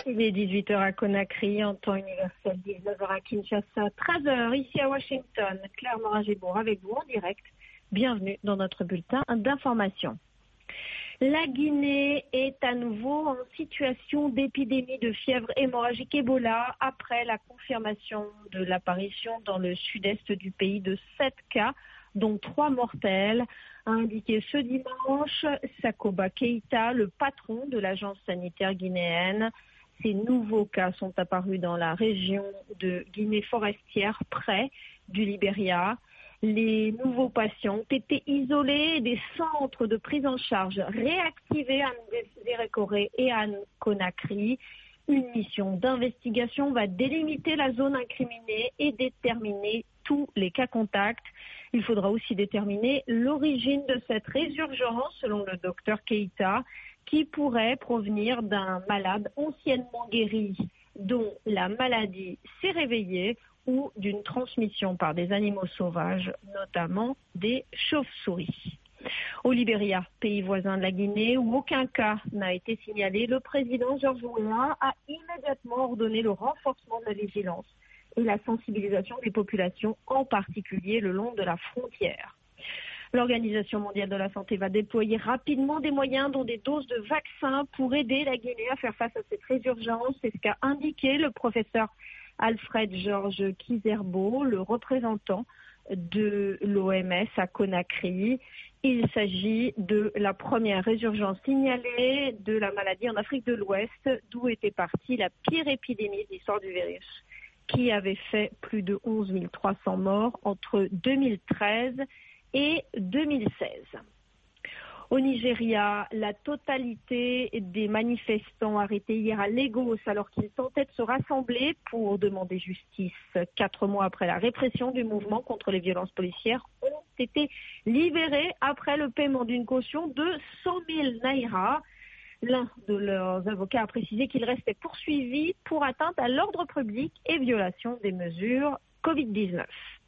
Il est 18h à Conakry, en temps universel, 19h à Kinshasa, 13h ici à Washington. Claire Morin-Gébour avec vous en direct. Bienvenue dans notre bulletin d'information. La Guinée est à nouveau en situation d'épidémie de fièvre hémorragique Ebola après la confirmation de l'apparition dans le sud-est du pays de 7 cas, dont 3 mortels, a indiqué ce dimanche Sakoba Keïta, le patron de l'agence sanitaire guinéenne. Ces nouveaux cas sont apparus dans la région de Guinée forestière, près du Libéria. Les nouveaux patients ont été isolés des centres de prise en charge réactivés à Ndérékoré et à Conakry. Une mission d'investigation va délimiter la zone incriminée et déterminer tous les cas contacts. Il faudra aussi déterminer l'origine de cette résurgence, selon le docteur Keïta, qui pourrait provenir d'un malade anciennement guéri dont la maladie s'est réveillée ou d'une transmission par des animaux sauvages, notamment des chauves-souris. Au Libéria, pays voisin de la Guinée, où aucun cas n'a été signalé, le président George Weah a immédiatement ordonné le renforcement de la vigilance et la sensibilisation des populations, en particulier le long de la frontière. L'Organisation mondiale de la santé va déployer rapidement des moyens, dont des doses de vaccins, pour aider la Guinée à faire face à cette résurgence. C'est ce qu'a indiqué le professeur Alfred George Kizerbo, le représentant de l'OMS à Conakry. Il s'agit de la première résurgence signalée de la maladie en Afrique de l'Ouest, d'où était partie la pire épidémie de l'histoire du virus, qui avait fait plus de 11 300 morts entre 2013 et 2016. Au Nigeria, la totalité des manifestants arrêtés hier à Lagos alors qu'ils tentaient de se rassembler pour demander justice 4 mois après la répression du mouvement contre les violences policières ont été libérés après le paiement d'une caution de 100 000 naira. L'un de leurs avocats a précisé qu'il restait poursuivi pour atteinte à l'ordre public et violation des mesures Covid-19.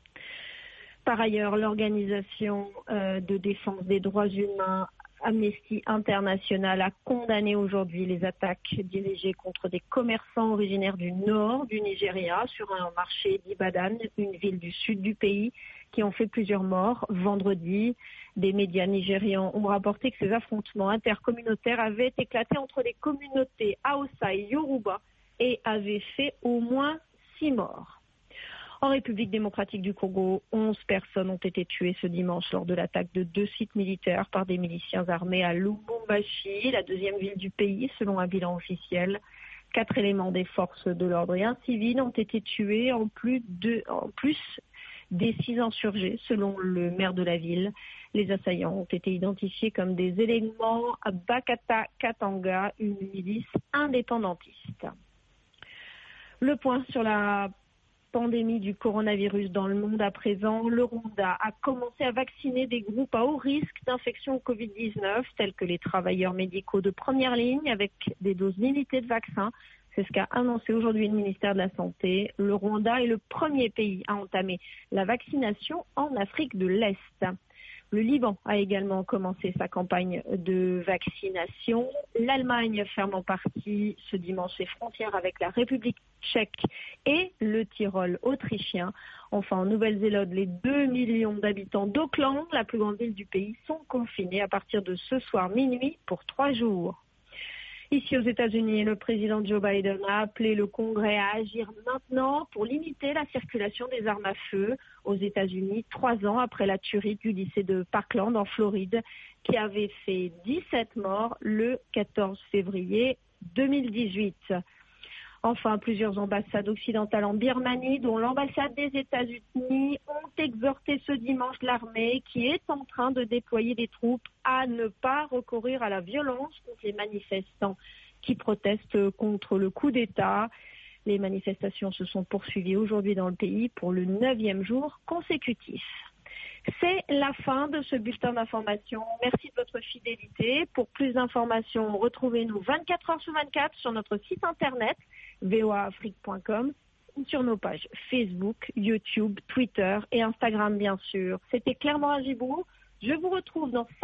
Par ailleurs, l'organisation de défense des droits humains Amnesty International a condamné aujourd'hui les attaques dirigées contre des commerçants originaires du nord du Nigeria sur un marché d'Ibadan, une ville du sud du pays, qui ont fait plusieurs morts. Vendredi, des médias nigérians ont rapporté que ces affrontements intercommunautaires avaient éclaté entre les communautés Hausa et Yoruba et avaient fait au moins 6 morts. En République démocratique du Congo, 11 personnes ont été tuées ce dimanche lors de l'attaque de 2 sites militaires par des miliciens armés à Lubumbashi, la deuxième ville du pays, selon un bilan officiel. 4 éléments des forces de l'ordre et un civil ont été tués en plus des 6 insurgés, selon le maire de la ville. Les assaillants ont été identifiés comme des éléments à Bakata Katanga, une milice indépendantiste. Le point sur la pandémie du coronavirus dans le monde à présent. Le Rwanda a commencé à vacciner des groupes à haut risque d'infection au Covid-19, tels que les travailleurs médicaux de première ligne, avec des doses limitées de vaccins. C'est ce qu'a annoncé aujourd'hui le ministère de la Santé. Le Rwanda est le premier pays à entamer la vaccination en Afrique de l'Est. Le Liban a également commencé sa campagne de vaccination. L'Allemagne ferme en partie ce dimanche ses frontières avec la République tchèque et le Tyrol autrichien. Enfin, en Nouvelle-Zélande, les 2 millions d'habitants d'Auckland, la plus grande ville du pays, sont confinés à partir de ce soir minuit pour 3 jours. Ici aux États-Unis, le président Joe Biden a appelé le Congrès à agir maintenant pour limiter la circulation des armes à feu aux États-Unis, 3 ans après la tuerie du lycée de Parkland en Floride, qui avait fait 17 morts le 14 février 2018. Enfin, plusieurs ambassades occidentales en Birmanie, dont l'ambassade des États-Unis, ont exhorté ce dimanche l'armée, qui est en train de déployer des troupes, à ne pas recourir à la violence contre les manifestants qui protestent contre le coup d'État. Les manifestations se sont poursuivies aujourd'hui dans le pays pour le 9e jour consécutif. C'est la fin de ce bulletin d'information. Merci de votre fidélité. Pour plus d'informations, retrouvez-nous 24 heures sur 24 sur notre site internet voaafrique.com ou sur nos pages Facebook, YouTube, Twitter et Instagram bien sûr. C'était Claire Morin-Gébour. Je vous retrouve dans